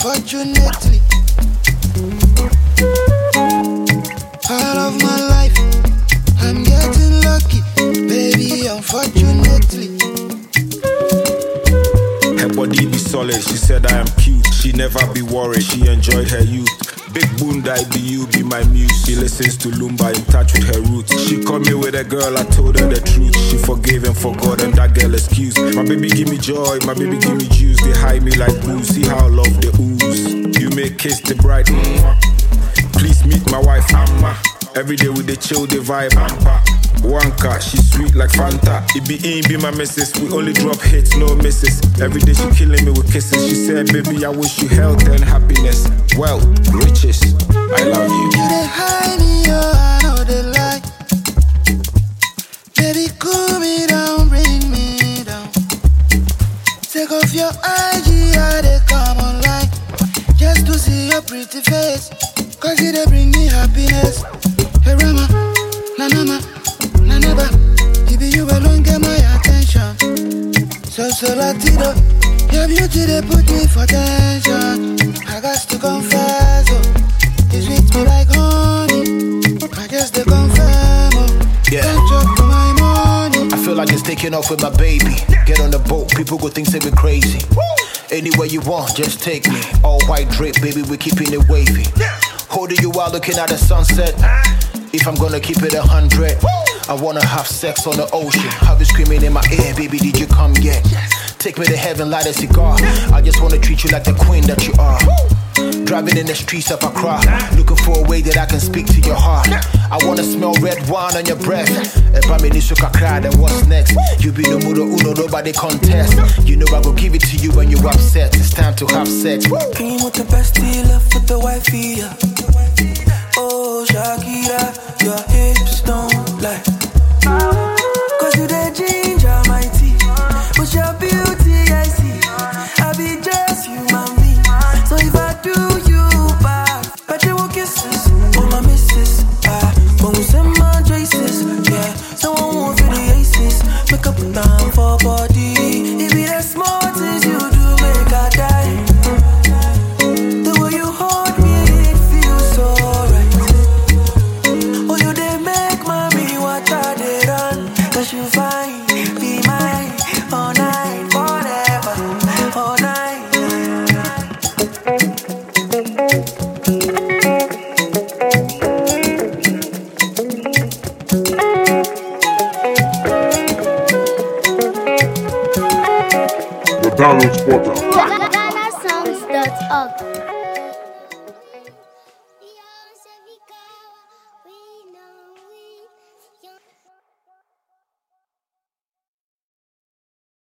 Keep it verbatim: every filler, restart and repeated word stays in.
unfortunately. All of my life, I'm getting lucky, baby, unfortunately. Her body be solid, she said I am cute. She never be worried, she enjoyed her youth. Big Bunda, I be you, be my muse. She listens to Lumba, in touch with her roots. She called me with a girl, I told her the truth. She forgave and forgot, and that girl excused. My baby give me joy, my baby give me juice. They hide me like booze, see how I love the ooze. You may kiss the bride, mm. Please meet my wife, Amma. Every day with the chill, the vibe, Amma. One car, she sweet like Fanta. It be in, be my missus. We only drop hits, no misses. Every day she killing me with kisses. She said, baby, I wish you health and happiness. Wealth, riches, I love you. You they hide me, oh, I know they lie. Baby, cool me down, bring me down. Take off your I G, how they come online. Just to see your pretty face. Cause it they bring me happiness. Hey Rama, na mama, na neba. It be you alone get my attention. So so latido, your beauty they put me for tension. I got to confess, oh, you sweet me like honey. I guess they confirm, oh, yeah. Don't chop my money. I feel like it's taking off with my baby. Get on the boat, people go think say we crazy. Anywhere you want, just take me. All white drape, baby, we keeping it wavy. Holding you while looking at the sunset. If I'm gonna keep it a hundred, I wanna have sex on the ocean. Have you screaming in my ear, baby, did you come yet? Take me to heaven, light a cigar. I just wanna treat you like the queen that you are. Driving in the streets of Accra, looking for a way that I can speak to your heart. I wanna smell red wine on your breath. If I'm in Kakra, then what's next? You be no mudo uno, nobody contest. You know I go give it to you when you're upset. It's time to have sex. Came with the best dealer for the wifey, yeah. Oh, Shakira, your hips don't lie. Cause you the ginger, my tea. With your beauty, I see. I be just human being. So if I do you bad, but you will kisses. Oh, my missus, ah. When we send my traces, yeah. Someone won't feel the aces. Make up down for body. It be the small things you do, make I die. The way you hold me, it feels so right. Oh, you they make mommy what I did on. Cause you find, be mine, all night, forever, all night. The Download Spotter. Ghana Songs dot org